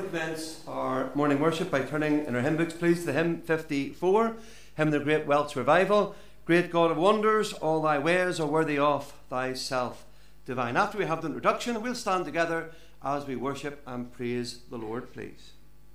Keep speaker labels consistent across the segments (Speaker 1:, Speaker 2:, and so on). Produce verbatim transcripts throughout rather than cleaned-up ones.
Speaker 1: commence our morning worship by turning in our hymn books, please, to hymn fifty-four, hymn of the Great Welsh Revival. Great God of wonders, all thy ways are worthy of thyself divine. After we have the introduction, we'll stand together as we worship and praise the Lord, please.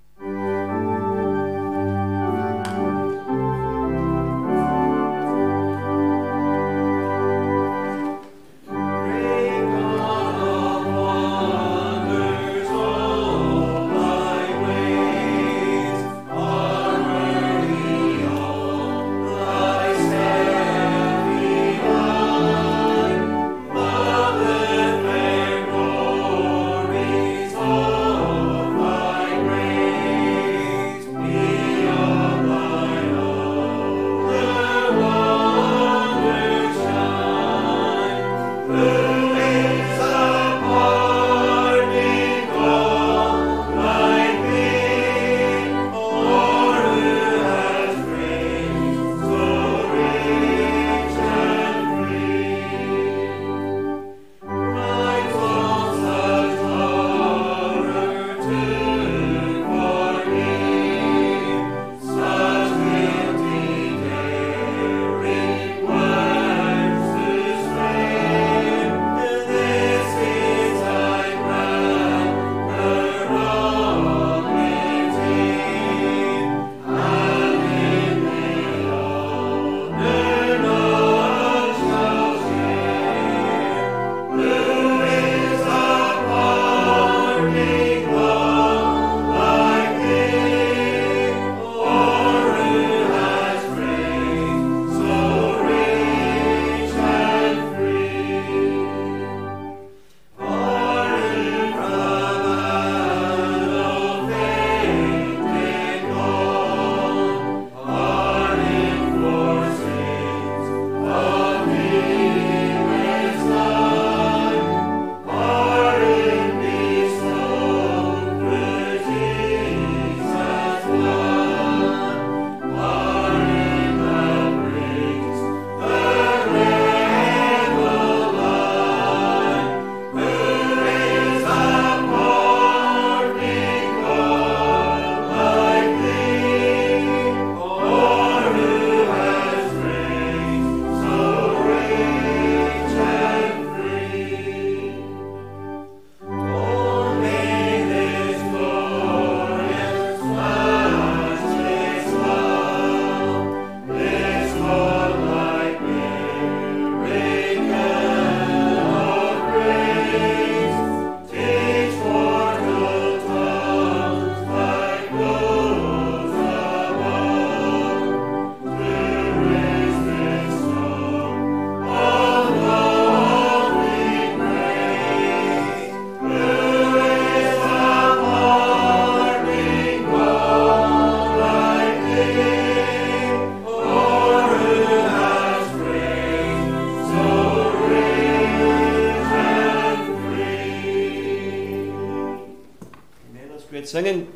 Speaker 1: Singing.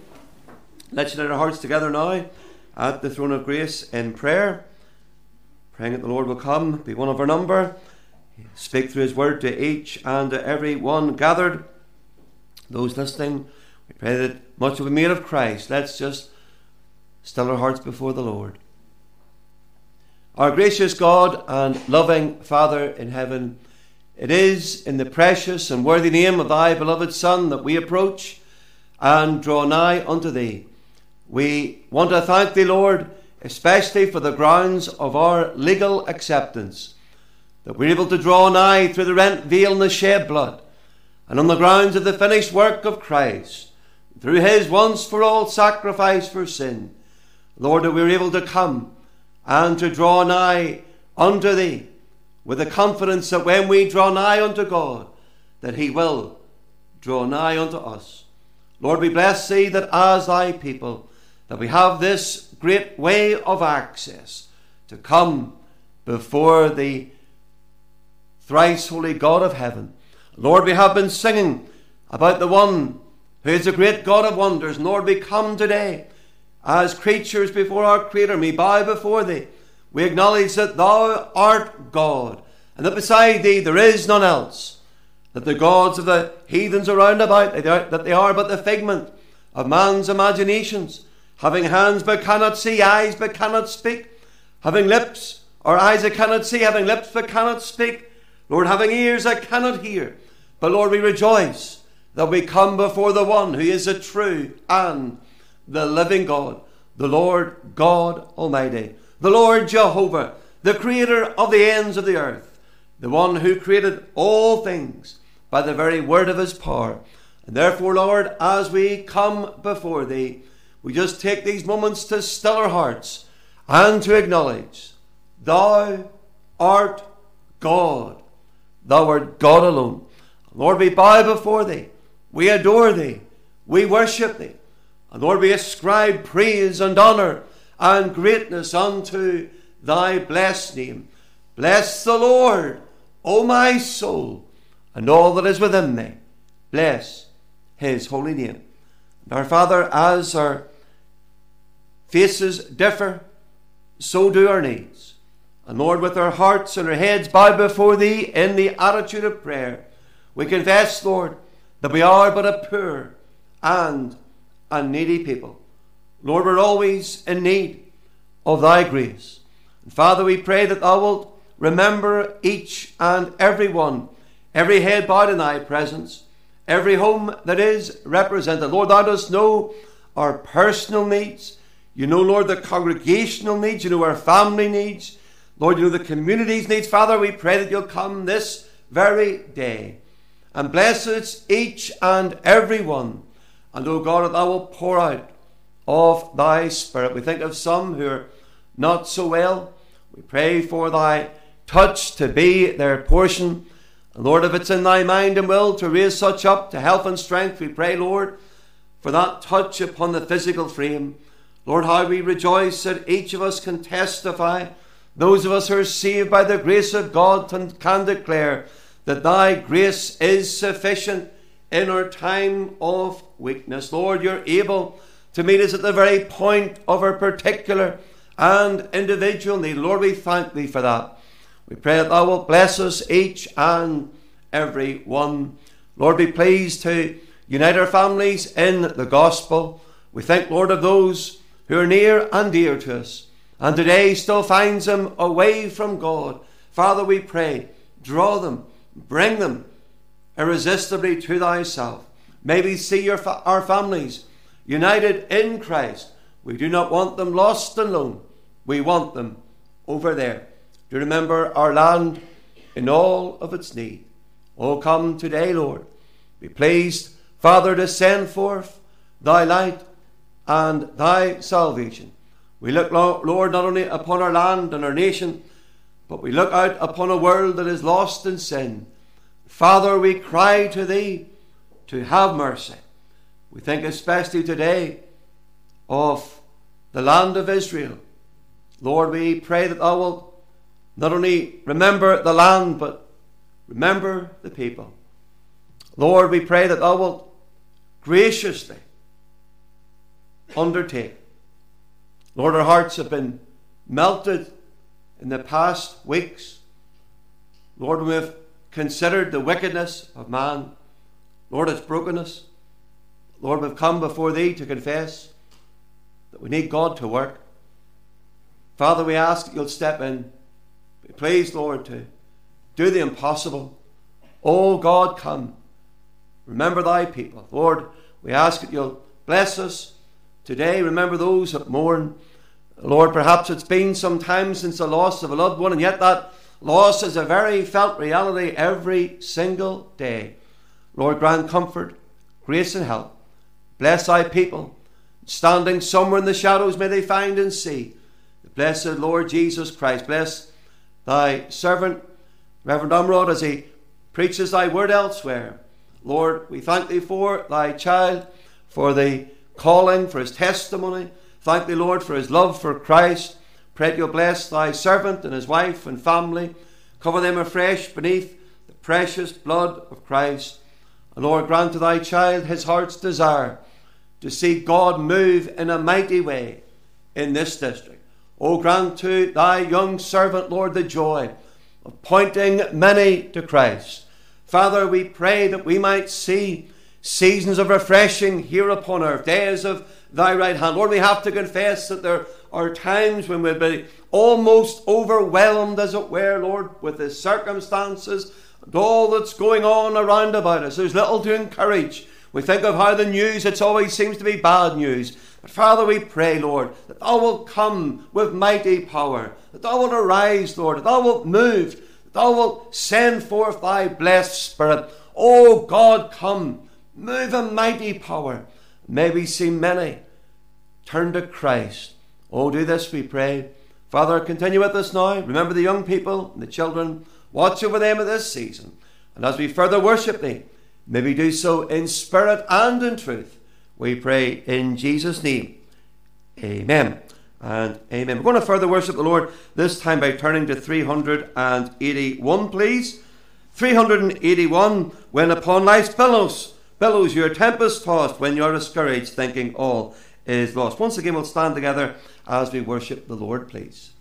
Speaker 1: Let's unite our hearts together now at the throne of grace in prayer, praying that the Lord will come, be one of our number, speak through his word to each and to every one gathered. Those listening, we pray that much will be made of Christ. Let's just still our hearts before the Lord. Our gracious God and loving Father in heaven, it is in the precious and worthy name of thy beloved Son that we approach and draw nigh unto thee. We want to thank thee, Lord, especially for the grounds of our legal acceptance, that we're able to draw nigh through the rent veil and the shed blood, and on the grounds of the finished work of Christ, through his once for all sacrifice for sin, Lord, that we're able to come and to draw nigh unto thee with the confidence that when we draw nigh unto God, that he will draw nigh unto us. Lord, we bless thee that as thy people, that we have this great way of access to come before the thrice holy God of heaven. Lord, we have been singing about the one who is the great God of wonders. And Lord, we come today as creatures before our Creator. We bow before thee. We acknowledge that thou art God, and that beside thee there is none else. That the gods of the heathens around about, that they are but the figment of man's imaginations, having hands but cannot see, eyes but cannot speak, having lips or eyes that cannot see, having lips but cannot speak, Lord, having ears that cannot hear. But Lord, we rejoice that we come before the one who is the true and the living God, the Lord God Almighty, the Lord Jehovah, the creator of the ends of the earth, the one who created all things by the very word of his power. And therefore, Lord, as we come before thee, we just take these moments to still our hearts and to acknowledge thou art God. Thou art God alone. Lord, we bow before thee. We adore thee. We worship thee. And Lord, we ascribe praise and honour and greatness unto thy blessed name. Bless the Lord, O my soul, and all that is within me. Bless his holy name. And our Father, as our faces differ, so do our needs. And Lord, with our hearts and our heads bowed before thee in the attitude of prayer, we confess, Lord, that we are but a poor and a needy people. Lord, we're always in need of thy grace. And Father, we pray that thou wilt remember each and every one, every head bowed in thy presence, every home that is represented. Lord, thou dost know our personal needs. You know, Lord, the congregational needs. You know our family needs. Lord, you know the community's needs. Father, we pray that you'll come this very day and bless us each and every one. And, O God, that thou wilt pour out of thy Spirit. We think of some who are not so well. We pray for thy touch to be their portion. And Lord, if it's in thy mind and will to raise such up to health and strength, we pray, Lord, for that touch upon the physical frame. Lord, how we rejoice that each of us can testify. Those of us who are saved by the grace of God can declare that thy grace is sufficient in our time of weakness. Lord, you're able to meet us at the very point of our particular and individual need. Lord, we thank thee for that. We pray that thou wilt bless us each and every one. Lord, be pleased to unite our families in the gospel. We thank, Lord, of those who are near and dear to us, and today still finds them away from God. Father, we pray, draw them, bring them irresistibly to thyself. May we see your fa- our families united in Christ. We do not want them lost and alone. We want them over there to remember our land in all of its need. Oh, come today, Lord. Be pleased, Father, to send forth thy light and thy salvation. We look, Lord, not only upon our land and our nation, but we look out upon a world that is lost in sin. Father, we cry to thee to have mercy. We think especially today of the land of Israel. Lord, we pray that thou wilt not only remember the land, but remember the people. Lord, we pray that thou wilt graciously undertake. Lord, our hearts have been melted in the past weeks. Lord, we have considered the wickedness of man. Lord, its brokenness. Lord, we've come before thee to confess that we need God to work. Father, we ask that you'll step in. Be pleased, Lord, to do the impossible. Oh God, come. Remember thy people. Lord, we ask that you'll bless us today. Remember those that mourn. Lord, perhaps it's been some time since the loss of a loved one, and yet that loss is a very felt reality every single day. Lord, grant comfort, grace and help. Bless thy people. Standing somewhere in the shadows may they find and see the blessed Lord Jesus Christ. Bless thy servant, Reverend Umrod, as he preaches thy word elsewhere. Lord, we thank thee for thy child, for the calling, for his testimony. Thank thee, Lord, for his love for Christ. Pray that you'll bless thy servant and his wife and family. Cover them afresh beneath the precious blood of Christ. And Lord, grant to thy child his heart's desire to see God move in a mighty way in this district. Oh, grant to thy young servant, Lord, the joy of pointing many to Christ. Father, we pray that we might see seasons of refreshing here upon earth, days of thy right hand. Lord, we have to confess that there are times when we'll be almost overwhelmed, as it were, Lord, with the circumstances and all that's going on around about us. There's little to encourage. We think of how the news, it always seems to be bad news. But Father, we pray, Lord, that thou wilt come with mighty power, that thou wilt arise, Lord, that thou wilt move, that thou wilt send forth thy blessed Spirit. Oh God, come, move in mighty power. May we see many turn to Christ. Oh, do this, we pray. Father, continue with us now. Remember the young people and the children. Watch over them at this season. And as we further worship thee, may we do so in spirit and in truth. We pray in Jesus' name. Amen and amen. We're going to further worship the Lord, this time by turning to three hundred eighty-one, please. three hundred eighty-one, when upon life's billows, billows your tempest tossed, when you're discouraged, thinking all is lost. Once again, we'll stand together as we worship the Lord, please.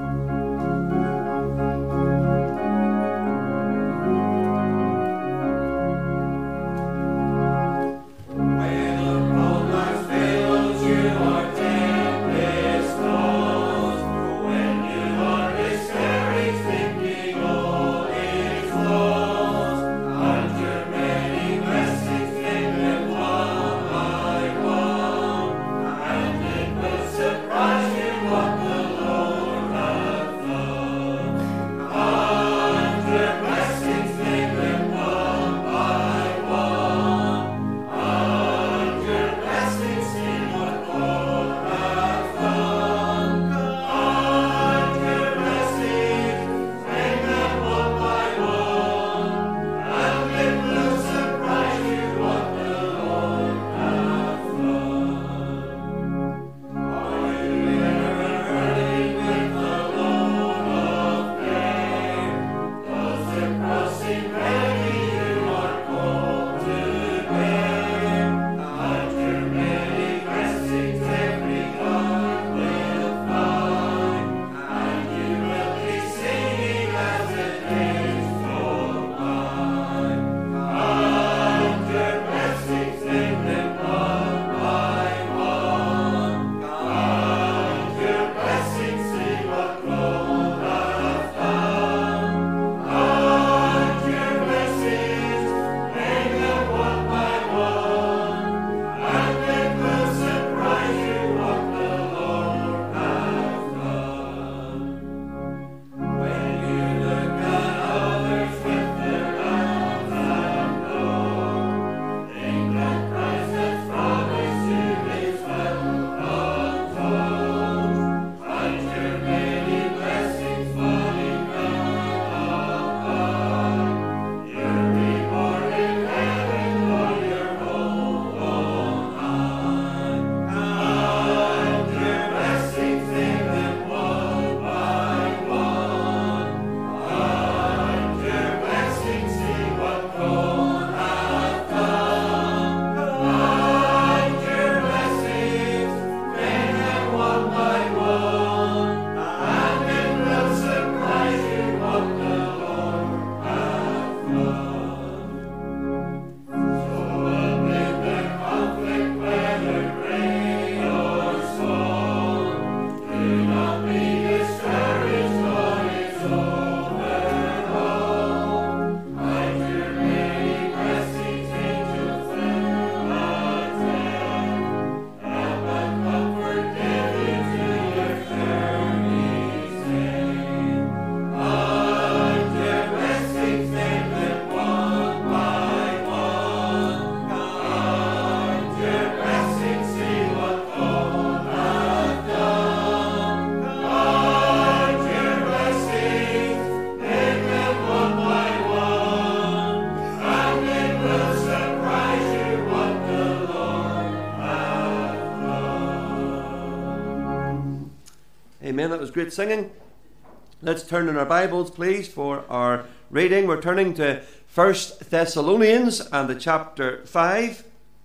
Speaker 1: Amen. That was great singing. Let's turn in our Bibles, please, for our reading. We're turning to First Thessalonians and the chapter five.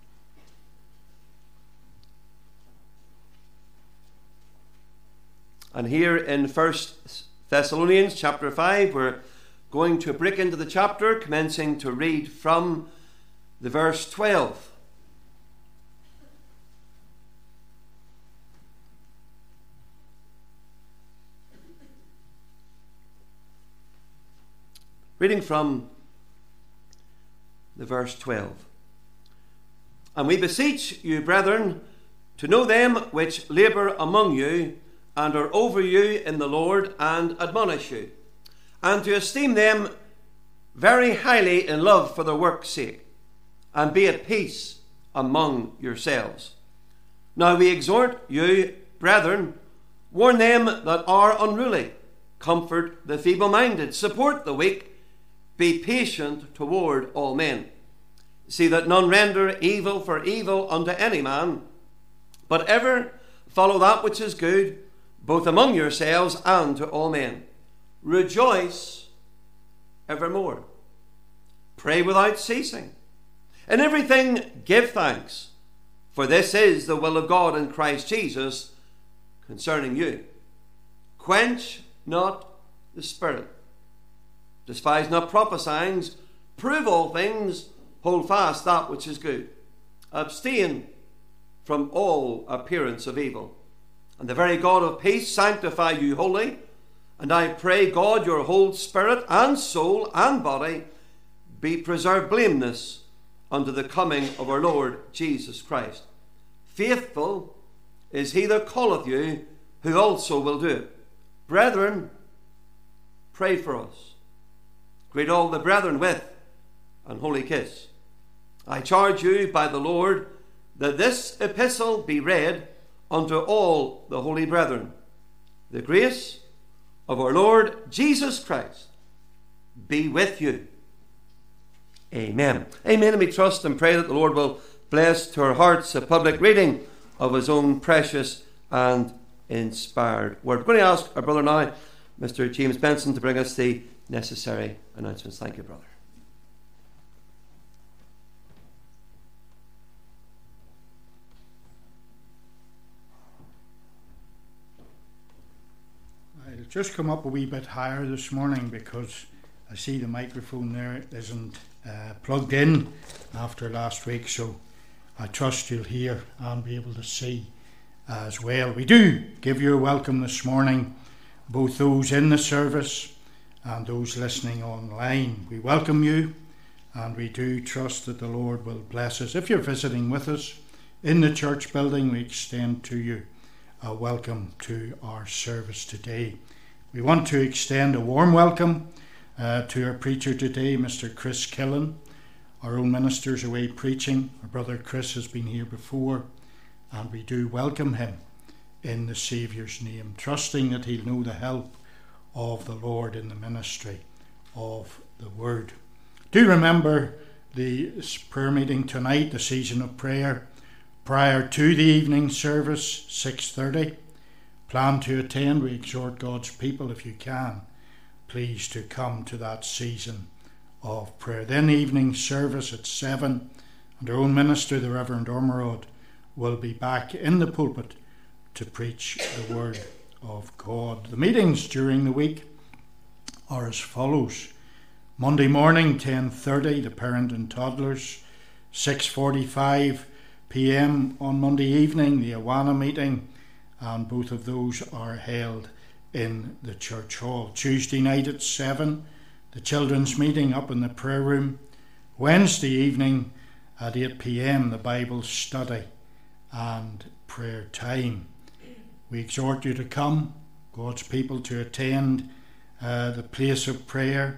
Speaker 1: And here in First Thessalonians chapter five, we're going to break into the chapter, commencing to read from the verse twelve. Reading from the verse twelve. And we beseech you, brethren, to know them which labour among you, and are over you in the Lord, and admonish you, and to esteem them very highly in love for their work's sake, and be at peace among yourselves. Now we exhort you, brethren, warn them that are unruly, comfort the feeble-minded, support the weak, be patient toward all men. See that none render evil for evil unto any man, but ever follow that which is good, both among yourselves and to all men. Rejoice evermore. Pray without ceasing. In everything give thanks, for this is the will of God in Christ Jesus concerning you. Quench not the spirit. Despise not prophesying. Prove all things. Hold fast that which is good. Abstain from all appearance of evil. And the very God of peace sanctify you wholly. And I pray God your whole spirit and soul and body be preserved blameless unto the coming of our Lord Jesus Christ. Faithful is he that calleth you, who also will do it. Brethren, pray for us. Greet all the brethren with an holy kiss. I charge you by the Lord that this epistle be read unto all the holy brethren. The grace of our Lord Jesus Christ be with you. Amen. Amen. And we trust and pray that the Lord will bless to our hearts a public reading of his own precious and inspired word. We're going to ask our brother now, Mister James Benson, to bring us the necessary announcements. Thank you, brother.
Speaker 2: I'll just come up a wee bit higher this morning because I see the microphone there isn't uh, plugged in after last week, so I trust you'll hear and be able to see as well. We do give you a welcome this morning, both those in the service and those listening online. We welcome you, and we do trust that the Lord will bless us. If you're visiting with us in the church building, we extend to you a welcome to our service today. We want to extend a warm welcome uh, to our preacher today, Mister Chris Killen. Our own minister's away preaching. Our brother Chris has been here before, and we do welcome him in the Saviour's name, trusting that he'll know the help of the Lord in the ministry of the Word. Do remember the prayer meeting tonight, the season of prayer, prior to the evening service, six thirty. Plan to attend. We exhort God's people, if you can, please to come to that season of prayer. Then the evening service at seven, and our own minister, the Reverend Ormerod, will be back in the pulpit to preach the Word of God. The meetings during the week are as follows. Monday morning, ten thirty, the parent and toddlers. six forty-five p.m. on Monday evening, the Awana meeting, and both of those are held in the church hall. Tuesday night at seven, the children's meeting up in the prayer room. Wednesday evening at eight p.m, the Bible study and prayer time. We exhort you to come, God's people, to attend uh, the place of prayer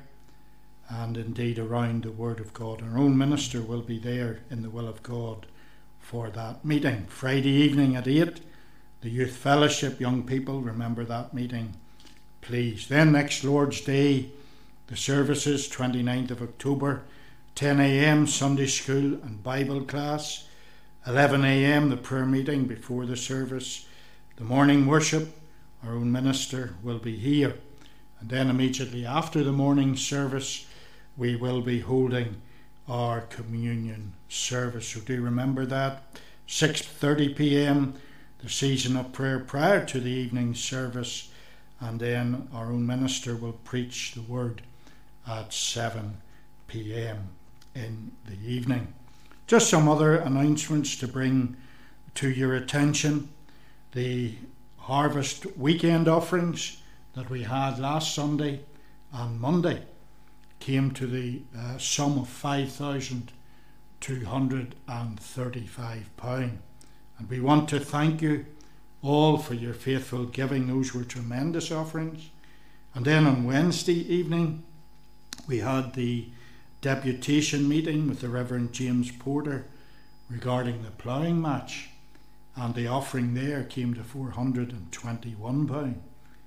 Speaker 2: and indeed around the Word of God. Our own minister will be there in the will of God for that meeting. Friday evening at eight, the youth fellowship, young people, remember that meeting, please. Then next Lord's Day, the services, twenty-ninth of October, ten a.m, Sunday school and Bible class. eleven a.m, the prayer meeting before the service. The morning worship, our own minister will be here. And then immediately after the morning service, we will be holding our communion service. So do remember that. six thirty p.m, the season of prayer prior to the evening service. And then our own minister will preach the Word at seven p.m. in the evening. Just some other announcements to bring to your attention. The harvest weekend offerings that we had last Sunday and Monday came to the uh, sum of five thousand two hundred thirty-five pounds. And we want to thank you all for your faithful giving. Those were tremendous offerings. And then on Wednesday evening, we had the deputation meeting with the Reverend James Porter regarding the ploughing match. And the offering there came to four hundred twenty-one pounds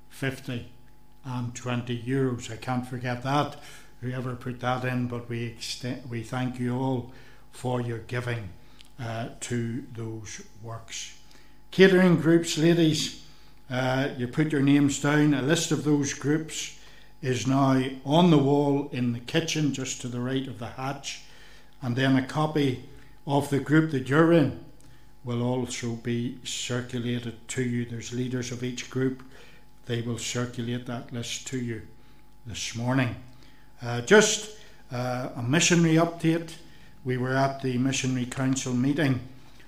Speaker 2: fifty and twenty euros. I can't forget that, whoever put that in, but we extend, we thank you all for your giving uh, to those works. Catering groups, ladies, uh, you put your names down. A list of those groups is now on the wall in the kitchen just to the right of the hatch, and then a copy of the group that you're in will also be circulated to you. There's leaders of each group. They will circulate that list to you this morning. Uh, just uh, a missionary update. We were at the Missionary Council meeting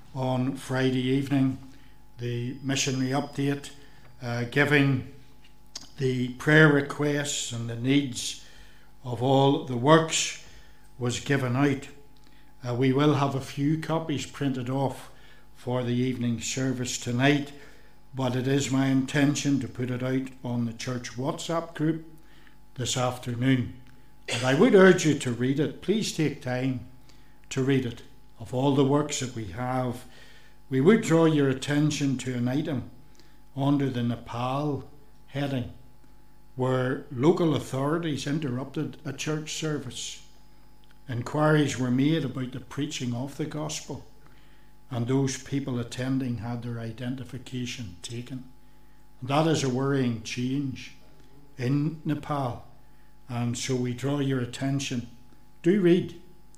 Speaker 2: on Friday evening. The missionary update uh, giving the prayer requests and the needs of all the works was given out. Uh, we will have a few copies printed off for the evening service tonight, but it is my intention to put it out on the church WhatsApp group this afternoon. And I would urge you to read it. Please take time to read it. Of all the works that we have, we would draw your attention to an item under the Nepal heading, where local authorities interrupted a church service. Inquiries were made about the preaching of the gospel, and those people attending had their identification taken. And that is a worrying change in Nepal, and so we draw your attention. Do read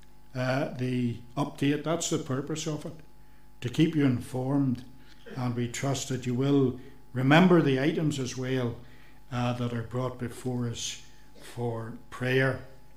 Speaker 2: uh, the update. That's the purpose of it, to keep you informed, and we trust that you will remember the items as well uh, that are brought before us for prayer.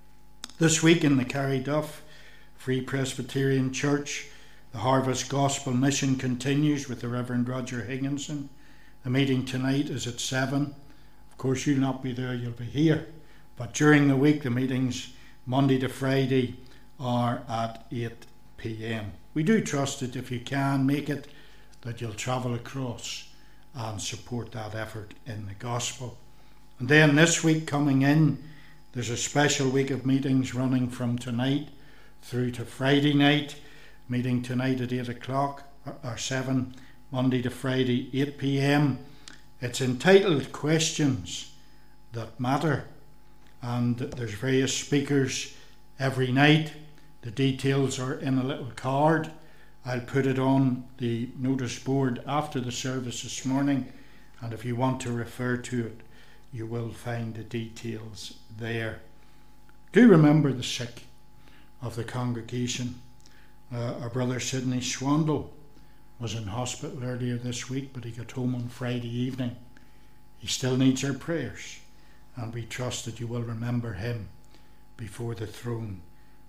Speaker 2: This week in the Carryduff Free Presbyterian Church, the Harvest Gospel Mission continues with the Reverend Roger Higginson. The meeting tonight is at seven. Of course, you'll not be there, you'll be here. But during the week, the meetings Monday to Friday are at eight p.m. We do trust that if you can make it, that you'll travel across and support that effort in the gospel. And then this week coming in, there's a special week of meetings running from tonight through to Friday night. Meeting tonight at eight o'clock or seven, Monday to Friday, eight p.m. It's entitled Questions That Matter, and there's various speakers every night. The details are in a little card. I'll put it on the notice board after the service this morning, and if you want to refer to it, you will find the details there. Do remember the sick of the congregation. Uh, our brother Sidney Swandle was in hospital earlier this week, but he got home on Friday evening. He still needs our prayers, and we trust that you will remember him before the throne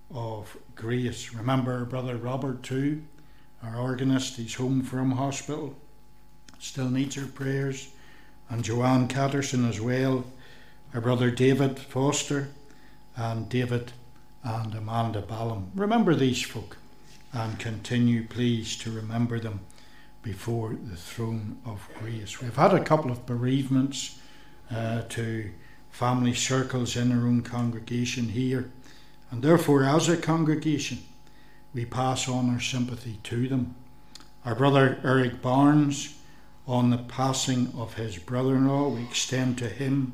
Speaker 2: of grace. Remember our brother Robert too, our organist. He's home from hospital, still needs our prayers, and Joanne Catterson as well. Our brother David Foster and David and Amanda Ballum. Remember these folk, and continue please to remember them before the throne of grace. We've had a couple of bereavements uh, to family circles in our own congregation here, and therefore as a congregation we pass on our sympathy to them. Our brother Eric Barnes, on the passing of his brother-in-law, we extend to him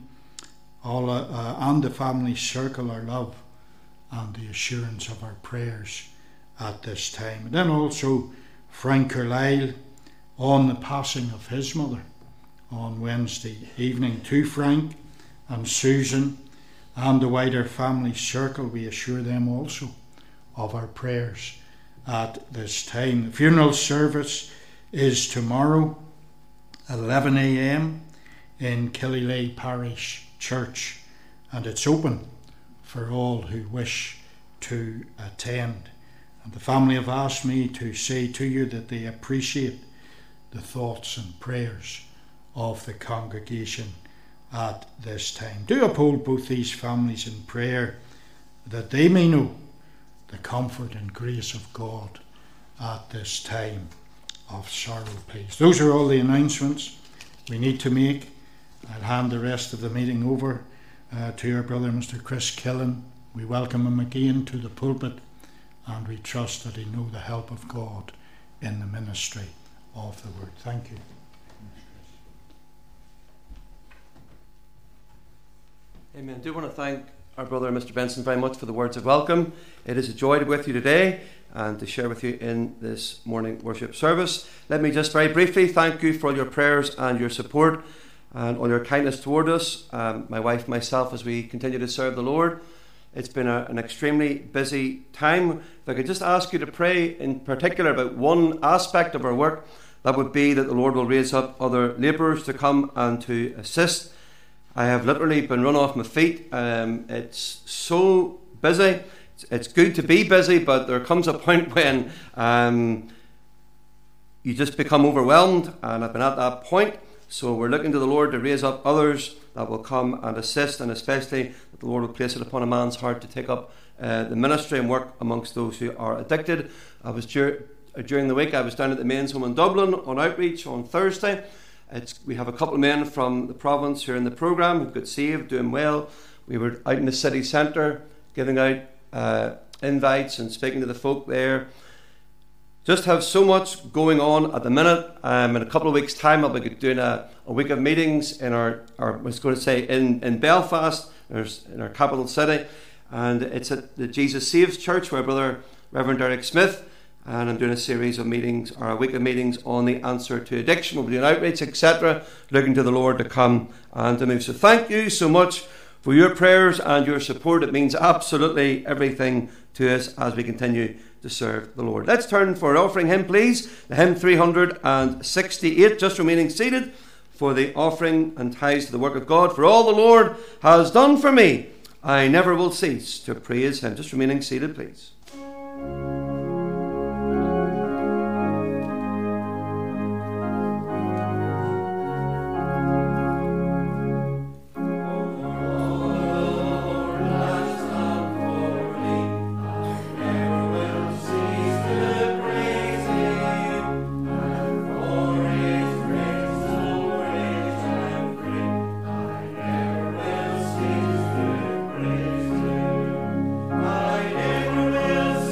Speaker 2: all uh, uh, and the family circle our love and the assurance of our prayers at this time. And then also Frank Carlyle, on the passing of his mother on Wednesday evening. To Frank and Susan and the wider family circle, we assure them also of our prayers at this time. The funeral service is tomorrow at eleven a.m. in Killylay Parish Church, and it's open for all who wish to attend. And the family have asked me to say to you that they appreciate the thoughts and prayers of the congregation at this time. Do uphold both these families in prayer, that they may know the comfort and grace of God at this time of sorrow, please. Those are all the announcements we need to make. I'll hand the rest of the meeting over uh, to our brother, Mister Chris Killen. We welcome him again to the pulpit, and we trust that he know the help of God in the ministry of the word. Thank you.
Speaker 1: Amen. I do want to thank our brother Mister Benson very much for the words of welcome. It is a joy to be with you today and to share with you in this morning worship service. Let me just very briefly thank you for all your prayers and your support and all your kindness toward us, um, my wife and myself, as we continue to serve the Lord. It's been a, an extremely busy time. If I could just ask you to pray in particular about one aspect of our work, that would be that the Lord will raise up other labourers to come and to assist. I have literally been run off my feet. Um, it's so busy. It's, it's good to be busy, but there comes a point when um, you just become overwhelmed, and I've been at that point. So we're looking to the Lord to raise up others that will come and assist, and especially that the Lord will place it upon a man's heart to take up uh, the ministry and work amongst those who are addicted. I was dur- during the week I was down at the men's home in Dublin on outreach on Thursday. It's, we have a couple of men from the province who are in the programme who've got saved, doing well. We were out in the city centre giving out uh, invites and speaking to the folk there. Just have so much going on at the minute. Um, in a couple of weeks' time, I'll be doing a, a week of meetings in our, our I was going to say in, in Belfast, in our capital city, and it's at the Jesus Saves Church where Brother Reverend Derek Smith. And I'm doing a series of meetings, or a week of meetings on the answer to addiction. We'll be doing outreach, et cetera, looking to the Lord to come and to move. So thank you so much for your prayers and your support. It means absolutely everything to us as we continue to serve the Lord. Let's turn for an offering hymn, please. The hymn three hundred sixty-eight, just remaining seated for the offering and tithes to the work of God. For all the Lord has done for me, I never will cease to praise him. Just remaining seated, please.
Speaker 3: I never will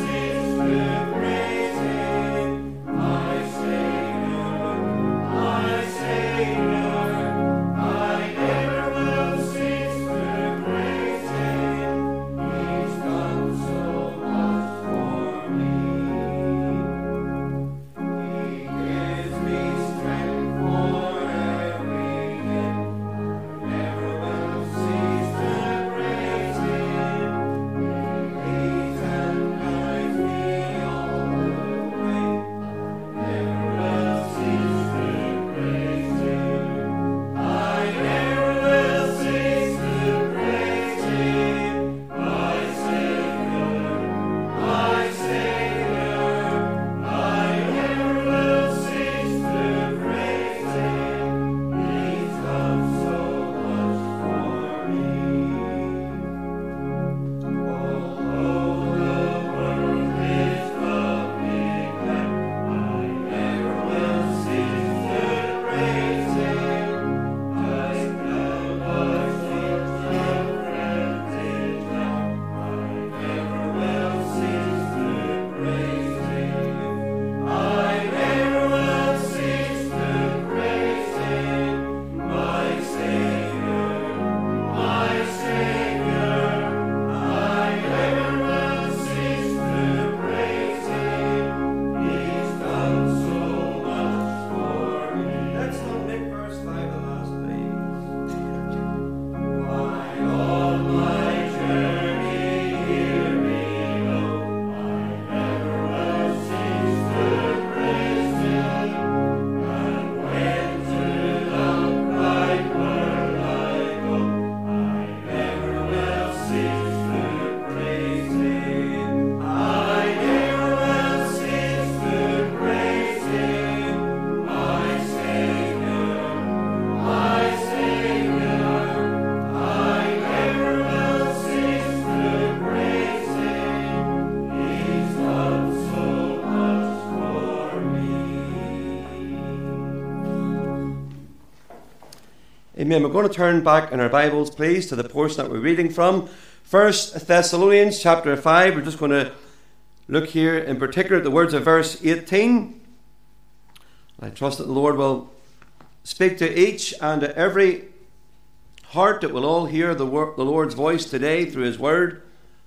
Speaker 1: Amen. We're going to turn back in our Bibles, please, to the portion that we're reading from. First Thessalonians chapter five. We're just going to look here in particular at the words of verse eighteen. I trust that the Lord will speak to each and to every heart, that will all hear the, wor- the Lord's voice today through his word.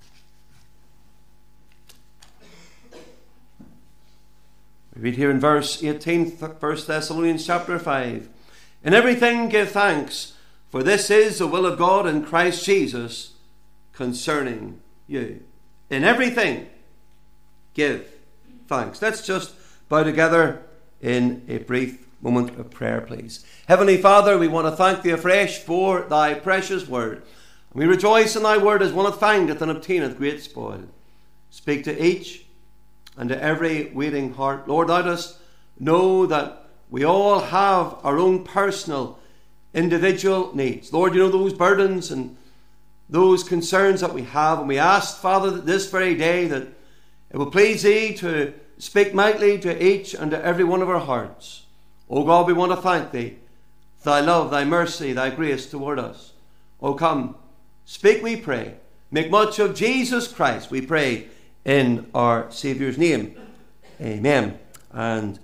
Speaker 1: We read here in verse eighteen, First Thessalonians chapter five. In everything give thanks, for this is the will of God in Christ Jesus concerning you. In everything give thanks. Let's just bow together in a brief moment of prayer, please. Heavenly Father, we want to thank thee afresh for thy precious word. We rejoice in thy word as one that findeth and obtaineth great spoil. Speak to each and to every waiting heart. Lord, let us know that we all have our own personal, individual needs. Lord, you know those burdens and those concerns that we have. And we ask, Father, that this very day that it will please thee to speak mightily to each and to every one of our hearts. O God, we want to thank thee for thy love, thy mercy, thy grace toward us. O come, speak, we pray. Make much of Jesus Christ, we pray, in our Saviour's name. Amen and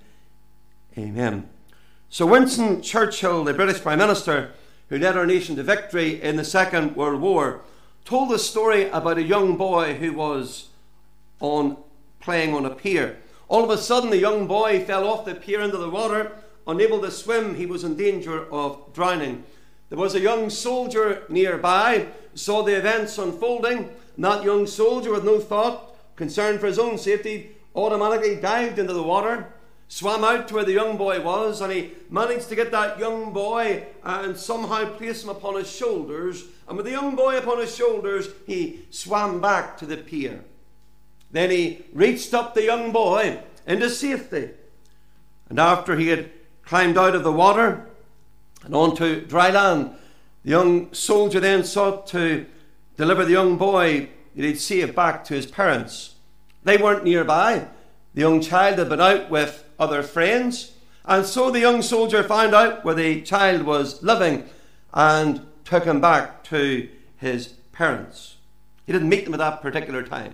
Speaker 1: amen. Sir Winston Churchill, the British Prime Minister who led our nation to victory in the Second World War, told a story about a young boy who was on playing on a pier. All of a sudden, the young boy fell off the pier into the water. Unable to swim, he was in danger of drowning. There was a young soldier nearby, saw the events unfolding, and that young soldier, with no thought, concerned for his own safety, automatically dived into the water, swam out to where the young boy was, and he managed to get that young boy and somehow place him upon his shoulders. And with the young boy upon his shoulders, he swam back to the pier. Then he reached up the young boy into safety. And after he had climbed out of the water and onto dry land, the young soldier then sought to deliver the young boy that he'd saved back to his parents. They weren't nearby. The young child had been out with other friends, and so the young soldier found out where the child was living and took him back to his parents. He didn't meet them at that particular time.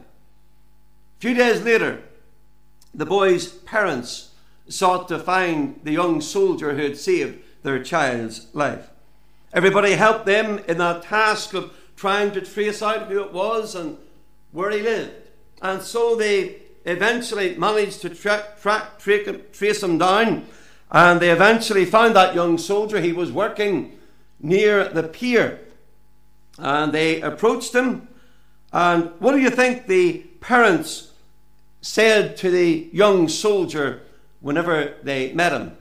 Speaker 1: A few days later, the boy's parents sought to find the young soldier who had saved their child's life. Everybody helped them in that task of trying to trace out who it was and where he lived. And so they eventually managed to track, track, track, trace him down, and they eventually found that young soldier. He was working near the pier, and they approached him. And what do you think the parents said to the young soldier whenever they met him?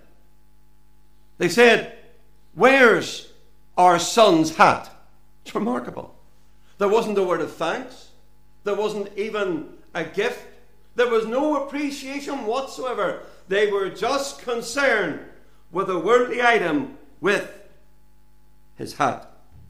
Speaker 1: They said, "Where's our son's hat?" It's remarkable. There wasn't a word of thanks. There wasn't even a gift. There was no appreciation whatsoever. They were just concerned with a worldly item, with his hat.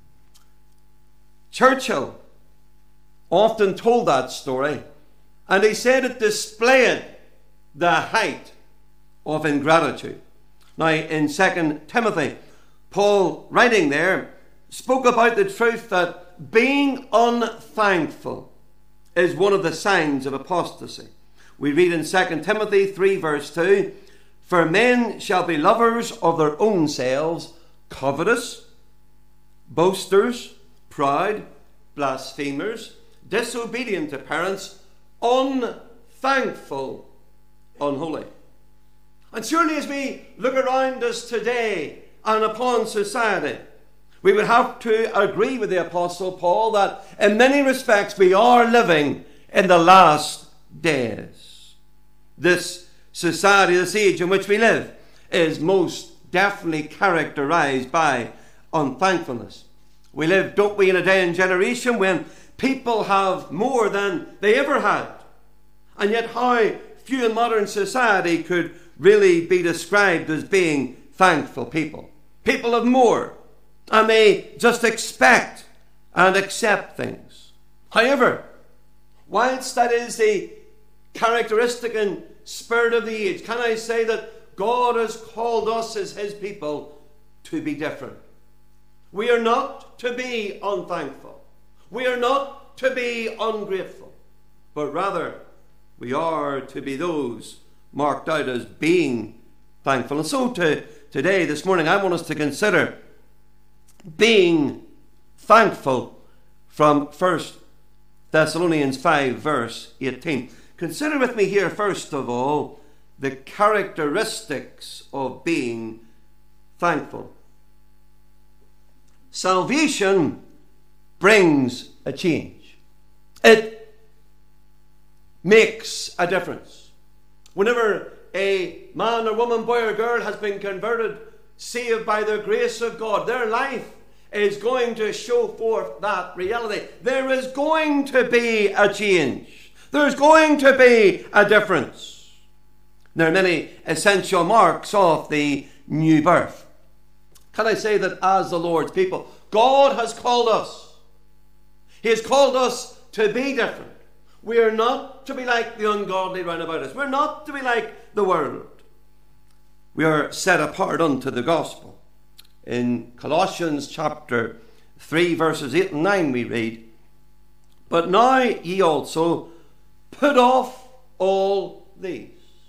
Speaker 1: Churchill often told that story, and he said it displayed the height of ingratitude. Now, in Second Timothy, Paul, writing there, spoke about the truth that being unthankful is one of the signs of apostasy. We read in Second Timothy three verse two, "For men shall be lovers of their own selves, covetous, boasters, proud, blasphemers, disobedient to parents, unthankful, unholy." And surely as we look around us today and upon society, we would have to agree with the Apostle Paul that in many respects we are living in the last days. This society, this age in which we live, is most definitely characterized by unthankfulness. We live, don't we, in a day and generation when people have more than they ever had. And yet how few in modern society could really be described as being thankful people. People have more, and they just expect and accept things. However, whilst that is the characteristic and spirit of the age, can I say that God has called us as his people to be different? We are not to be unthankful. We are not to be ungrateful. But rather, we are to be those marked out as being thankful. And so to, today, this morning, I want us to consider being thankful from First Thessalonians five, verse eighteen. Consider with me here, first of all, the characteristics of being thankful. Salvation brings a change. It makes a difference. Whenever a man or woman, boy or girl has been converted, saved by the grace of God, their life is going to show forth that reality. There is going to be a change. There's going to be a difference. There are many essential marks of the new birth. Can I say that as the Lord's people, God has called us. He has called us to be different. We are not to be like the ungodly round about us. We're not to be like the world. We are set apart unto the gospel. In Colossians chapter three, verses eight and nine, we read, "But now ye also put off all these."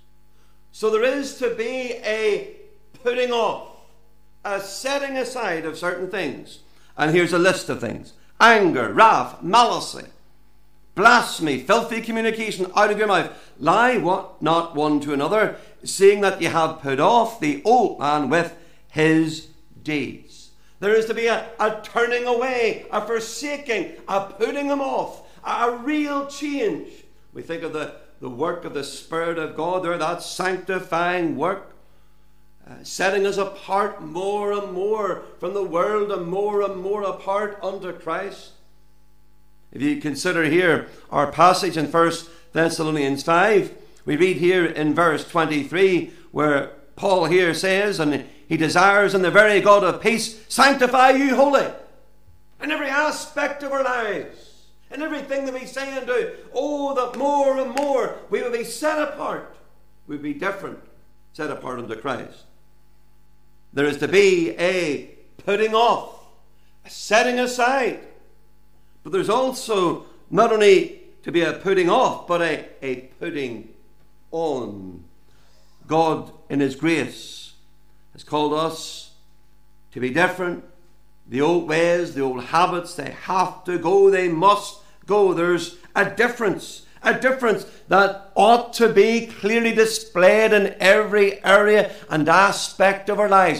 Speaker 1: So there is to be a putting off, a setting aside of certain things. And here's a list of things: anger, wrath, malice, blasphemy, filthy communication out of your mouth. Lie what not one to another, seeing that ye have put off the old man with his deeds. There is to be a, a turning away, a forsaking, a putting them off, a, a real change. We think of the, the work of the Spirit of God there, that sanctifying work, uh, setting us apart more and more from the world and more and more apart unto Christ. If you consider here our passage in First Thessalonians five, we read here in verse twenty-three where Paul here says, and he desires in the very God of peace, sanctify you wholly. In every aspect of our lives, in everything that we say and do, oh, that more and more we will be set apart. We will be different, set apart unto Christ. There is to be a putting off, a setting aside. But there's also not only to be a putting off, but a, a putting on. God, in His grace, has called us to be different. The old ways, the old habits, they have to go, they must go. There's a difference, a difference that ought to be clearly displayed in every area and aspect of our lives.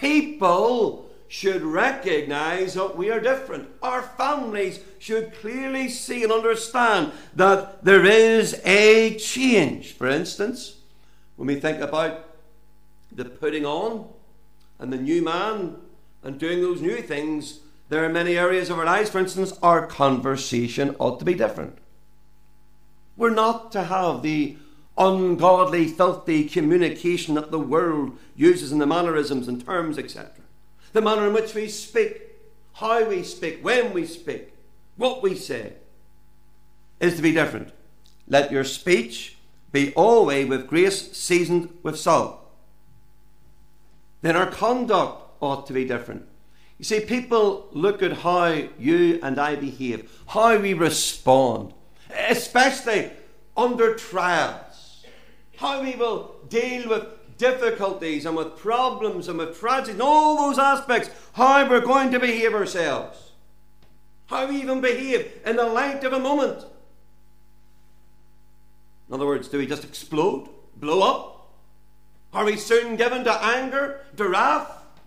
Speaker 1: People should recognize that we are different. Our families should clearly see and understand that there is a change. For instance, when we think about the putting on and the new man and doing those new things, there are many areas of our lives. For instance, our conversation ought to be different. We're not to have the ungodly, filthy communication that the world uses in the mannerisms and terms, et cetera. The manner in which we speak, how we speak, when we speak, what we say, is to be different. Let your speech be always with grace seasoned with salt. Then our conduct ought to be different. You see, people look at how you and I behave, how we respond, especially under trials, how we will deal with difficulties and with problems and with tragedies and all those aspects, how we're going to behave ourselves, how we even behave in the light of a moment. In other words, do we just explode, blow up? Are we soon given to anger, to wrath?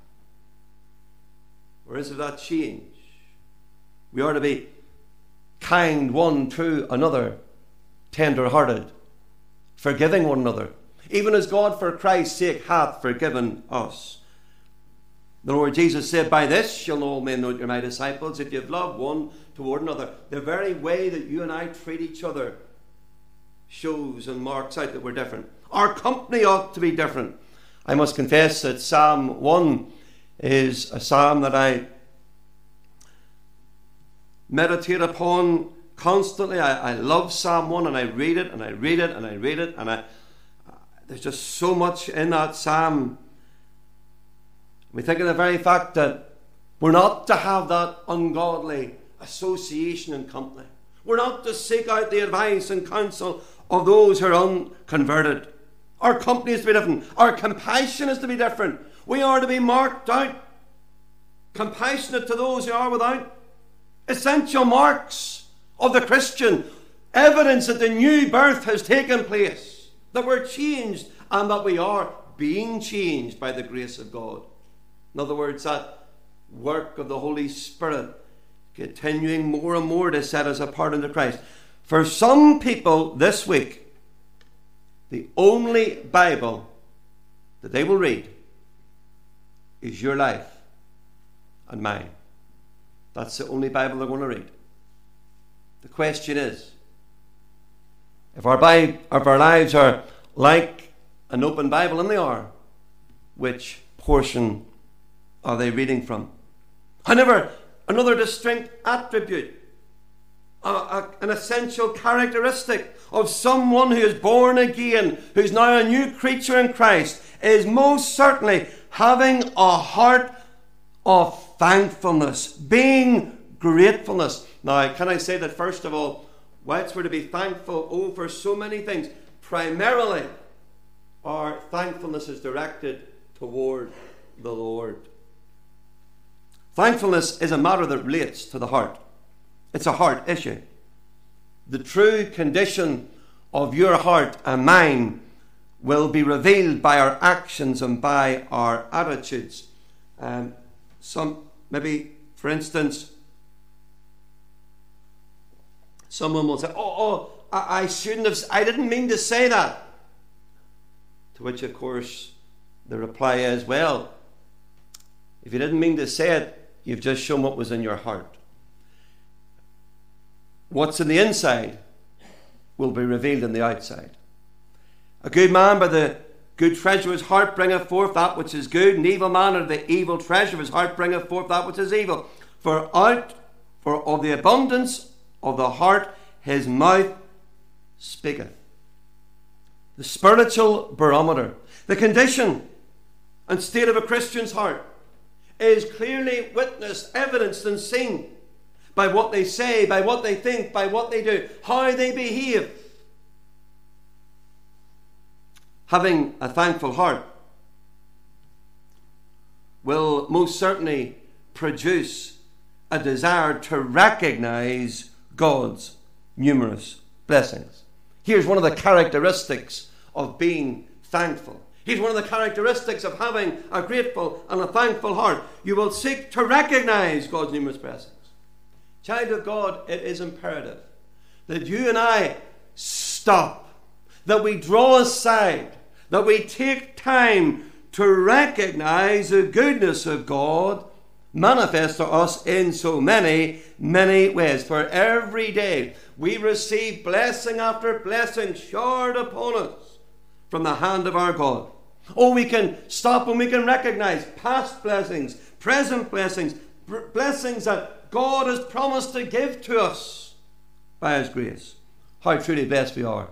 Speaker 1: Or is it that change? We are to be kind one to another, tender-hearted, forgiving one another, even as God for Christ's sake hath forgiven us. The Lord Jesus said, by this shall all men know that you're my disciples, if you've loved one toward another. The very way that you and I treat each other shows and marks out that we're different. Our company ought to be different. I must confess that Psalm one is a psalm that I meditate upon constantly. I, I love Psalm one, and I read it and I read it and I read it, and I there's just so much in that psalm. We think of the very fact that We're not to have that ungodly association and company. We're not to seek out the advice and counsel of those who are unconverted. Our company is to be different. Our compassion is to be different. We are to be marked out, compassionate to those who are without. Essential marks of the Christian. Evidence that the new birth has taken place, that we're changed and that we are being changed by the grace of God. In other words, that work of the Holy Spirit continuing more and more to set us apart unto Christ. For some people this week, the only Bible that they will read is your life and mine. That's the only Bible they're going to read. The question is, if our, Bible, if our lives are like an open Bible, and they are, which portion are they reading from? However, another distinct attribute, a, a, an essential characteristic of someone who is born again, who's now a new creature in Christ, is most certainly having a heart of thankfulness, being gratefulness. Now, can I say that first of all, whilst we're to be thankful oh, for so many things, primarily our thankfulness is directed toward the Lord. Thankfulness is a matter that relates to the heart. It's a heart issue. The true condition of your heart and mine will be revealed by our actions and by our attitudes. Um, some, maybe, for instance, someone will say, oh, oh, I, I shouldn't have, I didn't mean to say that. To which, of course, the reply is, well, if you didn't mean to say it, you've just shown what was in your heart. What's in the inside will be revealed in the outside. A good man by the good treasure of his heart bringeth forth that which is good. An evil man out of the evil treasure of his heart bringeth forth that which is evil. For out for of the abundance of the heart his mouth speaketh. The spiritual barometer, the condition and state of a Christian's heart, is clearly witnessed, evidenced and seen by what they say, by what they think, by what they do, how they behave. Having a thankful heart will most certainly produce a desire to recognize God's numerous blessings. Here's one of the characteristics of being thankful. Here's one of the characteristics of having a grateful and a thankful heart. You will seek to recognize God's numerous blessings. Child of God, it is imperative that you and I stop, that we draw aside, that we take time to recognize the goodness of God manifest to us in so many, many ways. For every day we receive blessing after blessing showered upon us from the hand of our God. Oh, we can stop and we can recognize past blessings, present blessings, b- blessings that God has promised to give to us by His grace. How truly blessed we are.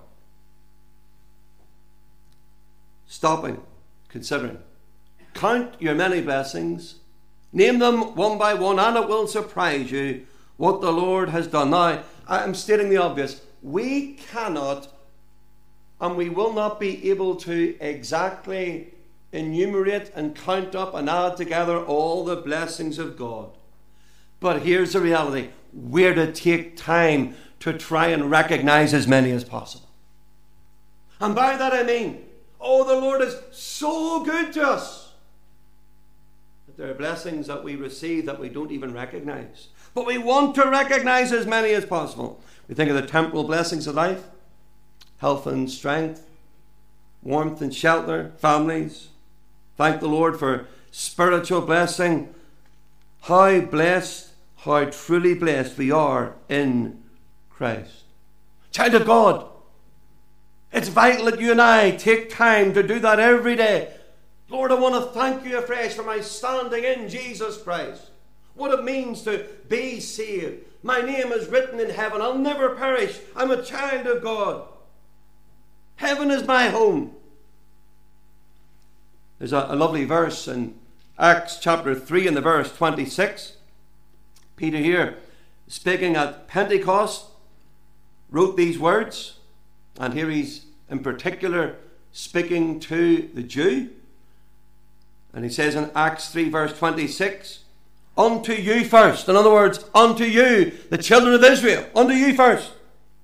Speaker 1: Stopping, considering. Count your many blessings. Name them one by one, and it will surprise you what the Lord has done. Now, I'm stating the obvious. We cannot and we will not be able to exactly enumerate and count up and add together all the blessings of God. But here's the reality. We're to take time to try and recognize as many as possible. And by that I mean, oh, the Lord is so good to us. That there are blessings that we receive that we don't even recognize. But we want to recognize as many as possible. We think of the temporal blessings of life. Health and strength, warmth and shelter, families. Thank the Lord for spiritual blessing. How blessed, how truly blessed we are in Christ. Child of God, it's vital that you and I take time to do that every day. Lord, I want to thank you afresh for my standing in Jesus Christ. What it means to be saved. My name is written in heaven. I'll never perish. I'm a child of God. Heaven is my home. There's a, a lovely verse in Acts chapter three and the verse twenty-six. Peter here, speaking at Pentecost, wrote these words, and here he's in particular speaking to the Jew. And he says in Acts three verse twenty-six, unto you first. In other words, unto you, the children of Israel, unto you first.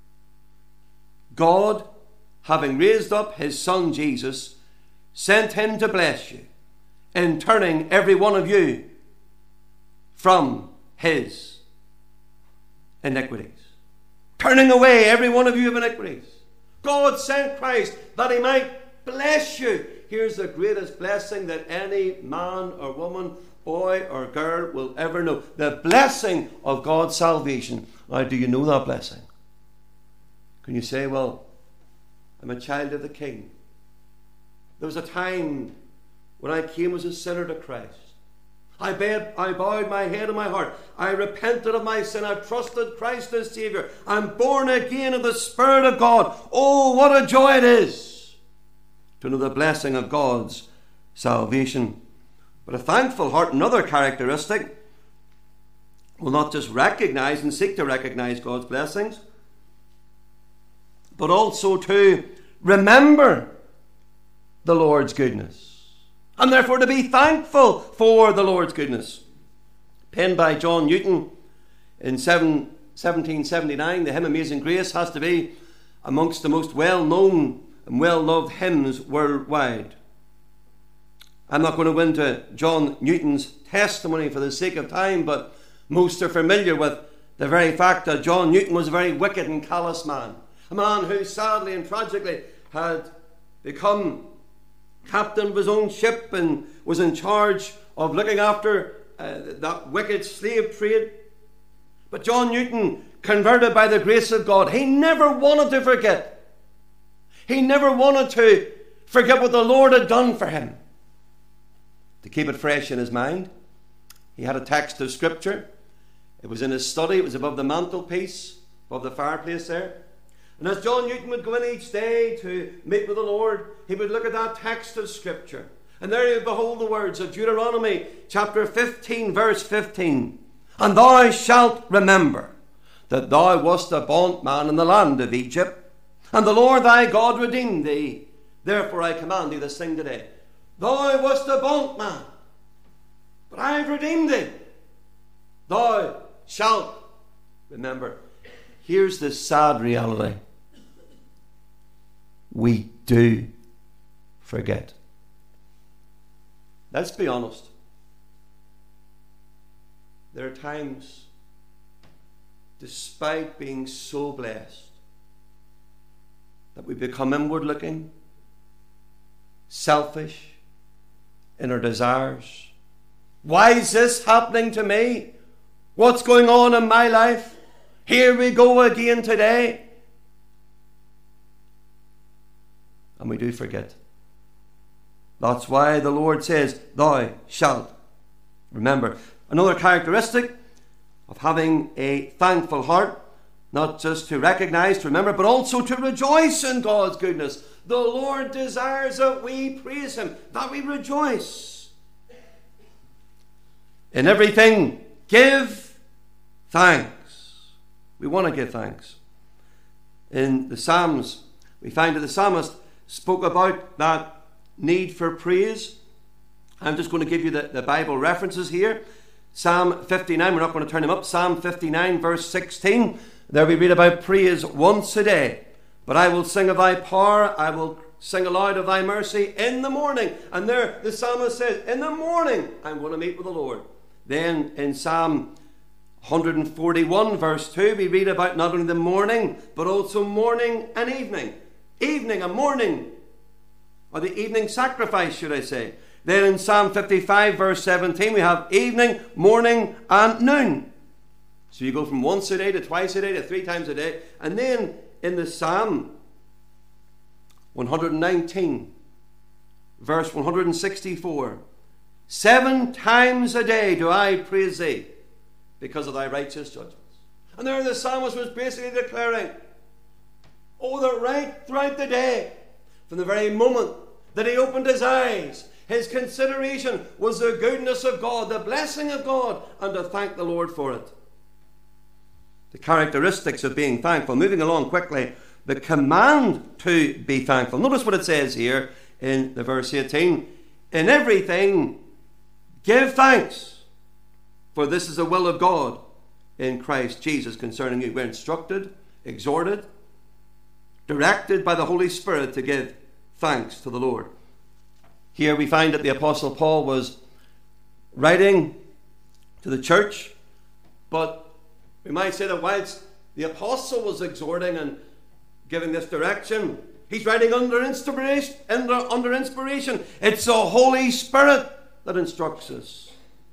Speaker 1: God, having raised up his Son Jesus, sent him to bless you, in turning every one of you from his iniquities. Turning away every one of you of iniquities. God sent Christ that he might bless you. Here's the greatest blessing that any man or woman, boy or girl will ever know. The blessing of God's salvation. Now, do you know that blessing? Can you say, well, I'm a child of the King. There was a time when I came as a sinner to Christ. I bowed, I bowed my head and my heart. I repented of my sin. I trusted Christ as Saviour. I'm born again of the Spirit of God. Oh, what a joy it is to know the blessing of God's salvation. But a thankful heart, another characteristic, will not just recognize and seek to recognize God's blessings, but also to remember the Lord's goodness, and therefore to be thankful for the Lord's goodness. Penned by John Newton in seventeen seventy-nine, the hymn Amazing Grace has to be amongst the most well-known and well-loved hymns worldwide. I'm not going to go into John Newton's testimony for the sake of time, but most are familiar with the very fact that John Newton was a very wicked and callous man. A man who sadly and tragically had become captain of his own ship and was in charge of looking after uh, that wicked slave trade. But John Newton, converted by the grace of God, he never wanted to forget. He never wanted to forget what the Lord had done for him. To keep it fresh in his mind, he had a text of Scripture. It was in his study. It was above the mantelpiece, above the fireplace there. And as John Newton would go in each day to meet with the Lord, he would look at that text of Scripture. And there he would behold the words of Deuteronomy chapter fifteen, verse fifteen. And thou shalt remember that thou wast a bondman in the land of Egypt, and the Lord thy God redeemed thee. Therefore I command thee this thing today. Thou wast a bondman, but I have redeemed thee. Thou shalt remember. Here's the sad reality. We do forget. Let's be honest. There are times, despite being so blessed, that we become inward looking, selfish in our desires. Why is this happening to me? What's going on in my life? Here we go again today. And we do forget. That's why the Lord says, thou shalt remember. Another characteristic of having a thankful heart, not just to recognize, to remember, but also to rejoice in God's goodness. The Lord desires that we praise Him, that we rejoice. In everything, give thanks. We want to give thanks. In the Psalms, we find that the psalmist spoke about that need for praise. I'm just going to give you the, the Bible references here. Psalm fifty-nine, we're not going to turn them up. Psalm fifty-nine, verse sixteen. There we read about praise once a day. But I will sing of thy power, I will sing aloud of thy mercy in the morning. And there the psalmist says, in the morning I'm going to meet with the Lord. Then in Psalm one forty-one, verse two, we read about not only the morning, but also morning and evening. Evening and morning, or the evening sacrifice, should I say. Then in Psalm fifty-five, verse seventeen, we have evening, morning, and noon. So you go from once a day to twice a day to three times a day. And then in the Psalm one nineteen, verse one sixty-four, seven times a day do I praise thee because of thy righteous judgments. And there the psalmist was basically declaring, oh, that right throughout the day, from the very moment that he opened his eyes, His consideration was the goodness of God, the blessing of God, and to thank the Lord for it. The characteristics of being thankful. Moving along quickly, the command to be thankful. Notice what it says here in the verse eighteen. In everything, give thanks, for this is the will of God in Christ Jesus concerning you. We're instructed, exhorted, directed by the Holy Spirit to give thanks to the Lord. Here we find that the Apostle Paul was writing to the church, but we might say that whilst the Apostle was exhorting and giving this direction, he's writing under inspiration. Under, under inspiration. It's the Holy Spirit that instructs us.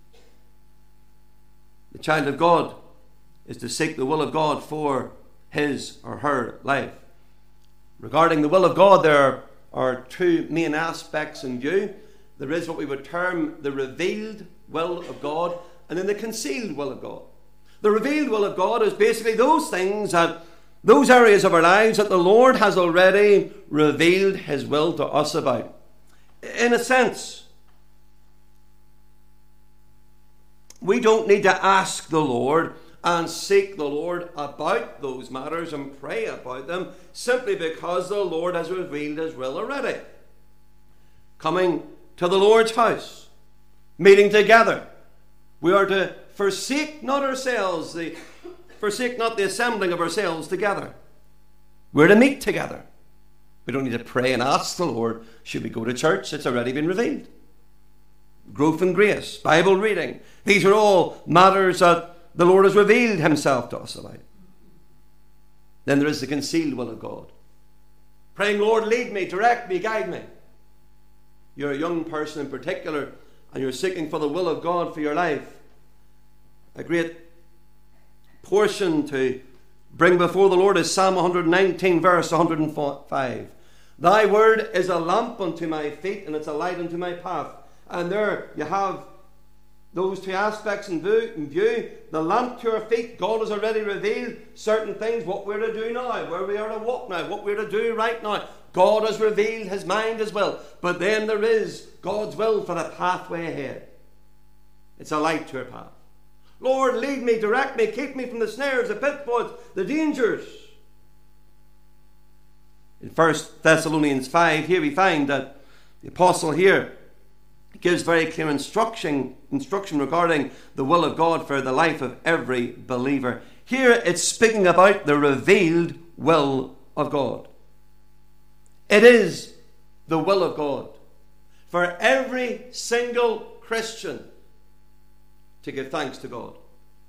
Speaker 1: The child of God is to seek the will of God for his or her life. Regarding the will of God, there are, are two main aspects in view. There is what we would term the revealed will of God, and then the concealed will of God. The revealed will of God is basically those things, that those areas of our lives that the Lord has already revealed his will to us about. In a sense, we don't need to ask the Lord and seek the Lord about those matters and pray about them, simply because the Lord has revealed his will already. Coming to the Lord's house, meeting together, we are to forsake not ourselves, the forsake not the assembling of ourselves together. We're to meet together. We don't need to pray and ask the Lord, should we go to church? It's already been revealed. Growth in grace, Bible reading. These are all matters that the Lord has revealed himself to us about. Then there is the concealed will of God. Praying, Lord, lead me, direct me, guide me. You're a young person in particular, and you're seeking for the will of God for your life. A great portion to bring before the Lord is Psalm one nineteen, verse one hundred five. Thy word is a lamp unto my feet, and it's a light unto my path. And there you have those two aspects in view. In view. The lamp to our feet, God has already revealed certain things, what we're to do now, where we are to walk now, what we're to do right now. God has revealed his mind as well. But then there is God's will for the pathway ahead. It's a light to our path. Lord, lead me, direct me, keep me from the snares, the pitfalls, the dangers. In First Thessalonians five, here we find that the apostle here gives very clear instruction, instruction regarding the will of God for the life of every believer. Here it's speaking about the revealed will of God. It is the will of God for every single Christian to give thanks to God.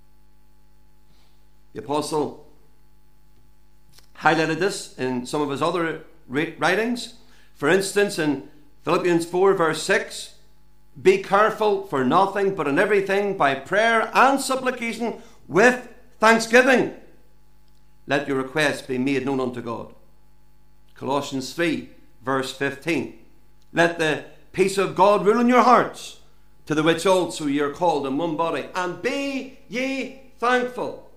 Speaker 1: The apostle highlighted this in some of his other writings. For instance, in Philippians four, verse six, be careful for nothing, but in everything by prayer and supplication with thanksgiving, let your requests be made known unto God. Colossians three, verse fifteen, let the peace of God rule in your hearts, to the which also ye are called in one body, and be ye thankful.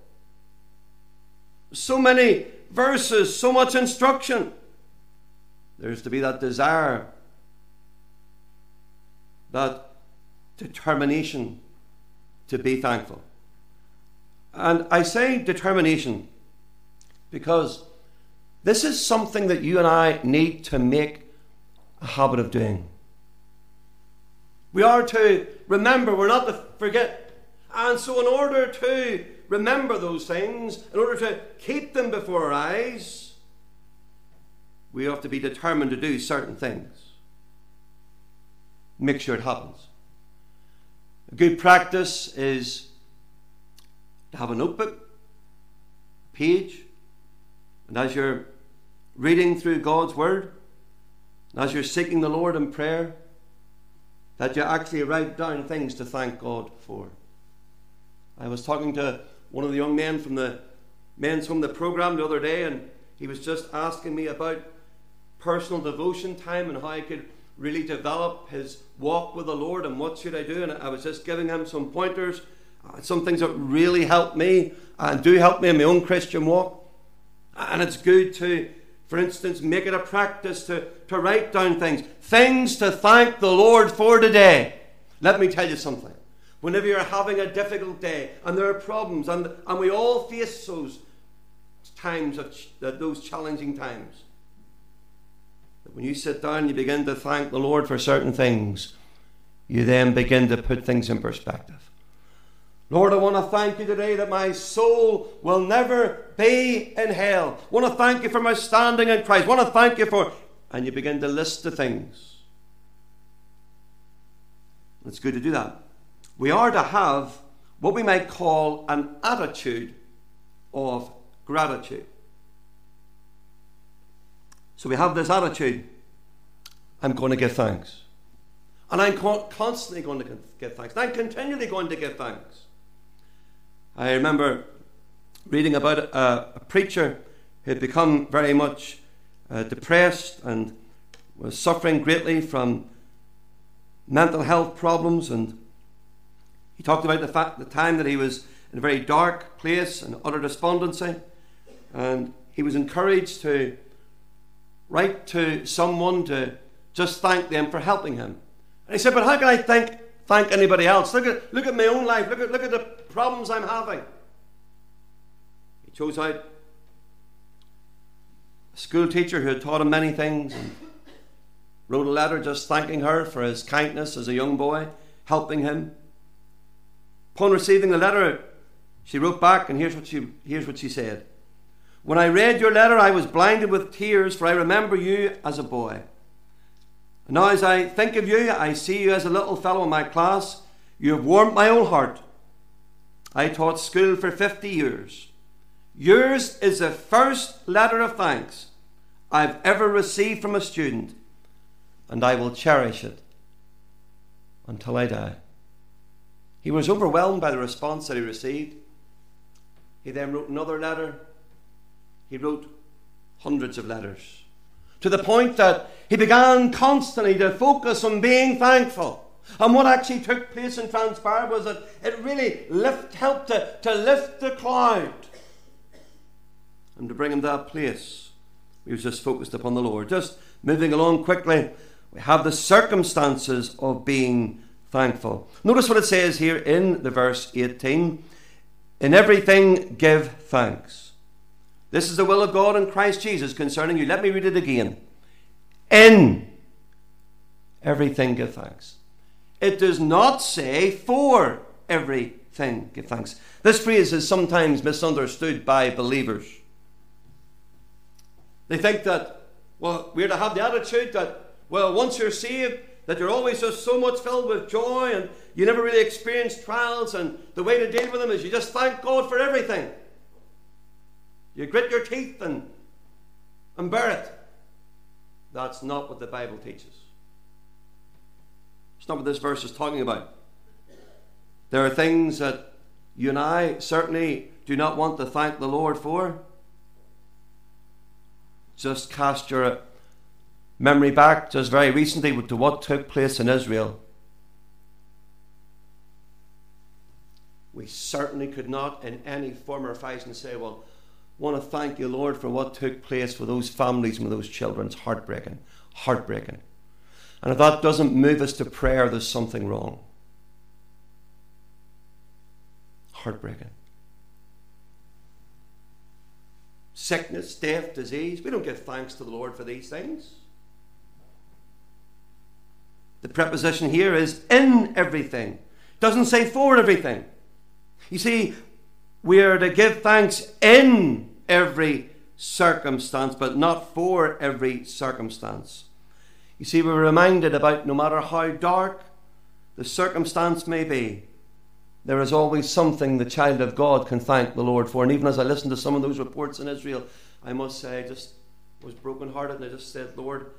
Speaker 1: So many verses, so much instruction. There's to be that desire, that determination to be thankful. And I say determination because this is something that you and I need to make a habit of doing. We are to remember, we're not to forget. And so in order to remember those things, in order to keep them before our eyes, we have to be determined to do certain things. Make sure it happens. A good practice is to have a notebook, a page, and as you're reading through God's Word, and as you're seeking the Lord in prayer, that you actually write down things to thank God for. I was talking to one of the young men from the men's home, the program, the other day, and he was just asking me about personal devotion time and how I could really develop his walk with the Lord and what should I do. And I was just giving him some pointers, uh, some things that really help me and do help me in my own Christian walk. And it's good to For instance, make it a practice to, to write down things. Things to thank the Lord for today. Let me tell you something. Whenever you're having a difficult day and there are problems, and, and we all face those times, of ch- those challenging times, that when you sit down and you begin to thank the Lord for certain things, you then begin to put things in perspective. Lord, I want to thank you today that my soul will never be in hell. I want to thank you for my standing in Christ. I want to thank you for... And you begin to list the things. It's good to do that. We are to have what we might call an attitude of gratitude. So we have this attitude. I'm going to give thanks. And I'm constantly going to give thanks. And I'm continually going to give thanks. I remember reading about a, a preacher who had become very much uh, depressed and was suffering greatly from mental health problems, and he talked about the fact the time that he was in a very dark place and utter despondency, and he was encouraged to write to someone to just thank them for helping him. And he said, but how can I thank thank anybody else? Look at look at my own life. Look at look at the problems I'm having. He chose out a school teacher who had taught him many things and wrote a letter just thanking her for his kindness as a young boy, helping him. Upon receiving the letter, she wrote back, and here's what she here's what she said. When I read your letter, I was blinded with tears, for I remember you as a boy. And now as I think of you, I see you as a little fellow in my class. You have warmed my own heart. I taught school for fifty years. Yours is the first letter of thanks I've ever received from a student, and I will cherish it until I die. He was overwhelmed by the response that he received. He then wrote another letter. He wrote hundreds of letters, to the point that he began constantly to focus on being thankful. And what actually took place and transpired was that it really lift, helped to, to lift the cloud and to bring him to that place. He was just focused upon the Lord. Just moving along quickly, we have the circumstances of being thankful. Notice what it says here in the verse eighteen. In everything give thanks. This is the will of God in Christ Jesus concerning you. Let me read it again. In everything give thanks. It does not say for everything give thanks. This phrase is sometimes misunderstood by believers. They think that, well, we're to have the attitude that, well, once you're saved, that you're always just so much filled with joy and you never really experience trials, and the way to deal with them is you just thank God for everything. You grit your teeth and, and bear it. That's not what the Bible teaches. It's not what this verse is talking about. There are things that you and I certainly do not want to thank the Lord for. Just cast your memory back just very recently to what took place in Israel. We certainly could not in any form or fashion say, well, I want to thank you, Lord, for what took place with those families and with those children. It's heartbreaking. Heartbreaking. And if that doesn't move us to prayer, there's something wrong. Heartbreaking. Sickness, death, disease. We don't give thanks to the Lord for these things. The preposition here is in everything. It doesn't say for everything. You see, we are to give thanks in every circumstance, but not for every circumstance. You see, we're reminded about no matter how dark the circumstance may be, there is always something the child of God can thank the Lord for. And even as I listened to some of those reports in Israel, I must say I just was brokenhearted, and I just said, Lord,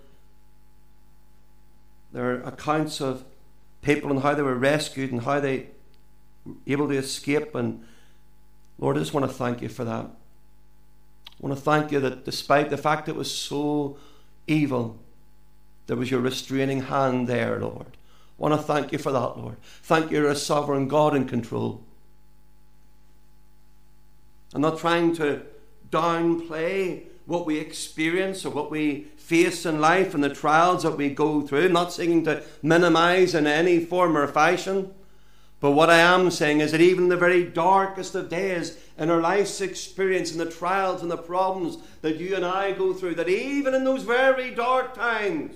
Speaker 1: there are accounts of people and how they were rescued and how they were able to escape, and Lord, I just want to thank you for that. I want to thank you that despite the fact it was so evil, there was your restraining hand there, Lord. I want to thank you for that, Lord. Thank you, you're a sovereign God in control. I'm not trying to downplay what we experience or what we face in life and the trials that we go through. I'm not seeking to minimize in any form or fashion. But what I am saying is that even in the very darkest of days, in our life's experience and the trials and the problems that you and I go through, that even in those very dark times,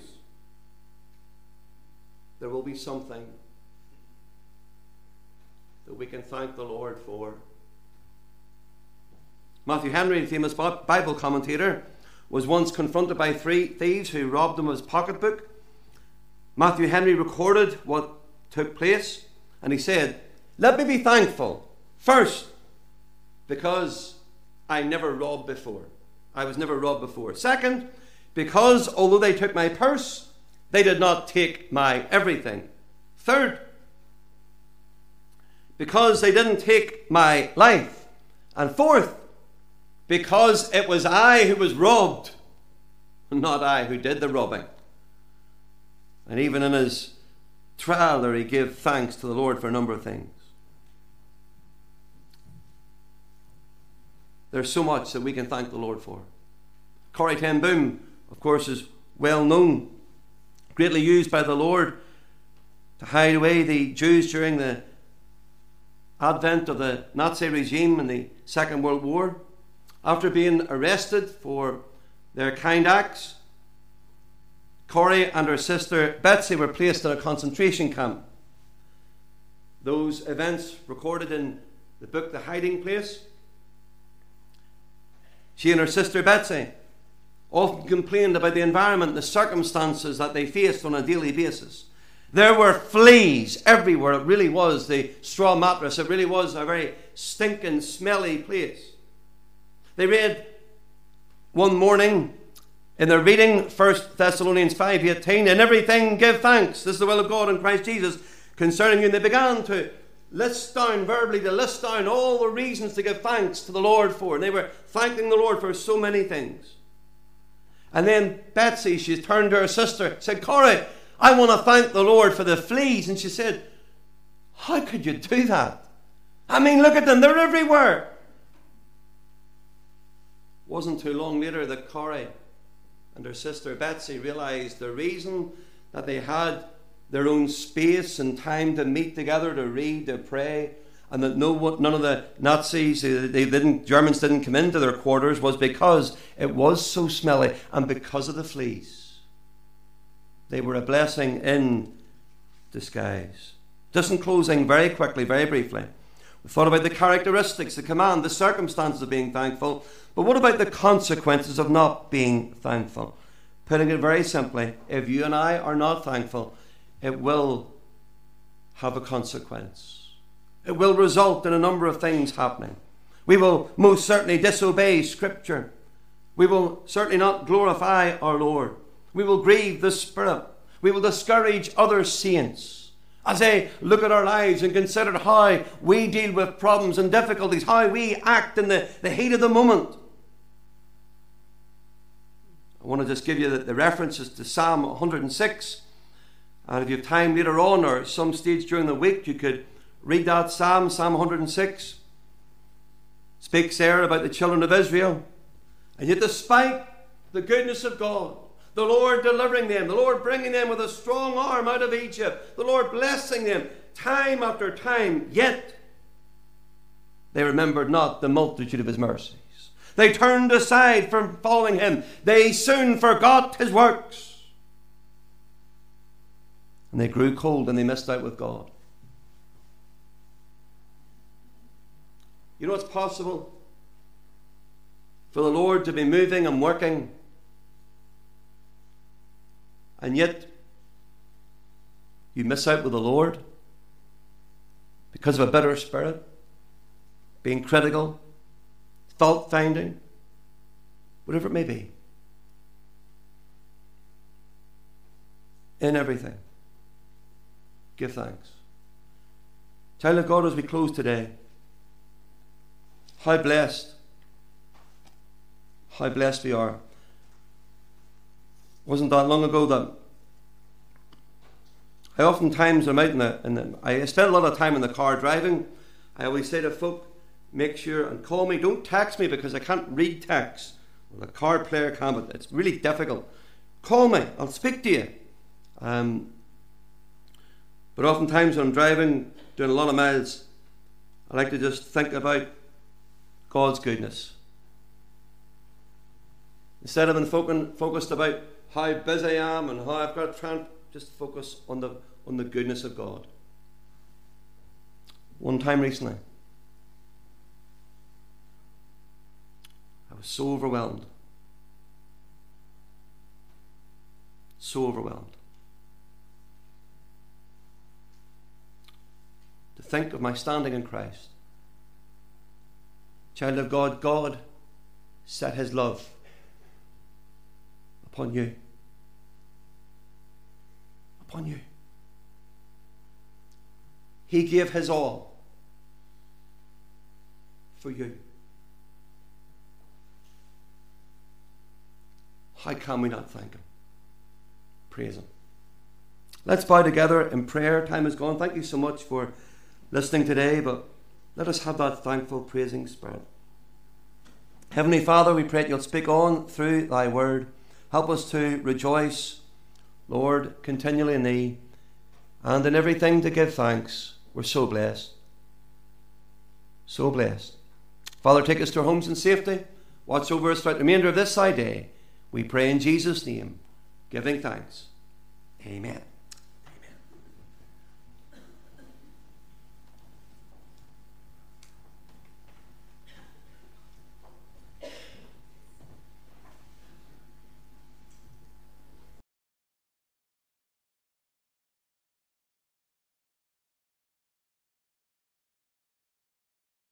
Speaker 1: there will be something that we can thank the Lord for. Matthew Henry, the famous Bible commentator, was once confronted by three thieves who robbed him of his pocketbook. Matthew Henry recorded what took place, and he said, "Let me be thankful, first, because I never robbed before. I was never robbed before. Second, because although they took my purse, they did not take my everything. Third, because they didn't take my life. And fourth, because it was I who was robbed, not I who did the robbing." And even in his trial there, he gave thanks to the Lord for a number of things. There's so much that we can thank the Lord for. Corrie ten Boom, of course, is well known, greatly used by the Lord to hide away the Jews during the advent of the Nazi regime in the Second World War. After being arrested for their kind acts, Corrie and her sister Betsy were placed in a concentration camp. Those events recorded in the book The Hiding Place. She and her sister Betsy often complained about the environment and the circumstances that they faced on a daily basis. There were fleas everywhere. It really was the straw mattress. It really was a very stinking, smelly place. They read one morning in their reading, First Thessalonians five eighteen, "In everything give thanks. This is the will of God in Christ Jesus concerning you." And they began to list down, verbally to list down all the reasons to give thanks to the Lord for. And they were thanking the Lord for so many things. And then Betsy, she turned to her sister, said, "Corrie, I want to thank the Lord for the fleas." And she said, "How could you do that? I mean, look at them, they're everywhere." Wasn't too long later that Corrie and her sister Betsy realised the reason that they had their own space and time to meet together, to read, to pray, and that no none of the Nazis, they didn't, Germans didn't come into their quarters, was because it was so smelly and because of the fleas. They were a blessing in disguise. Just in closing, very quickly, very briefly, we thought about the characteristics, the command, the circumstances of being thankful. But what about the consequences of not being thankful? Putting it very simply, if you and I are not thankful, it will have a consequence. It will result in a number of things happening. We will most certainly disobey Scripture. We will certainly not glorify our Lord. We will grieve the Spirit. We will discourage other saints as they look at our lives and consider how we deal with problems and difficulties, how we act in the, the heat of the moment. I want to just give you the, the references to Psalm one hundred six. And if you have time later on or some stage during the week, you could read that Psalm, Psalm one hundred six. Speaks there about the children of Israel. And yet despite the goodness of God, the Lord delivering them, the Lord bringing them with a strong arm out of Egypt, the Lord blessing them time after time, yet they remembered not the multitude of his mercies. They turned aside from following him. They soon forgot his works. And they grew cold and they missed out with God. You know, it's possible for the Lord to be moving and working, and yet you miss out with the Lord because of a bitter spirit, being critical, fault finding, whatever it may be. In everything, give thanks. Child of God, as we close today, how blessed, how blessed we are. Wasn't that long ago that I oftentimes am out in the, in the I spend a lot of time in the car driving. I always say to folk, make sure and call me. Don't text me because I can't read text. the card player can, but it's really difficult. Call me, I'll speak to you. Um, but oftentimes when I'm driving, doing a lot of miles, I like to just think about God's goodness. Instead of being focused, focused about how busy I am and how I've got to try and just focus on the, on the goodness of God. One time recently, I was so overwhelmed. So overwhelmed. To think of my standing in Christ. Child of God, God set his love upon you. Upon you. He gave his all for you. How can we not thank him? Praise him. Let's bow together in prayer. Time is gone. Thank you so much for listening today, but let us have that thankful, praising spirit. Heavenly Father, we pray that you'll speak on through thy word. Help us to rejoice, Lord, continually in thee, and in everything to give thanks. We're so blessed. So blessed. Father, take us to our homes in safety. Watch over us throughout the remainder of this thy day. We pray in Jesus' name, giving thanks. Amen.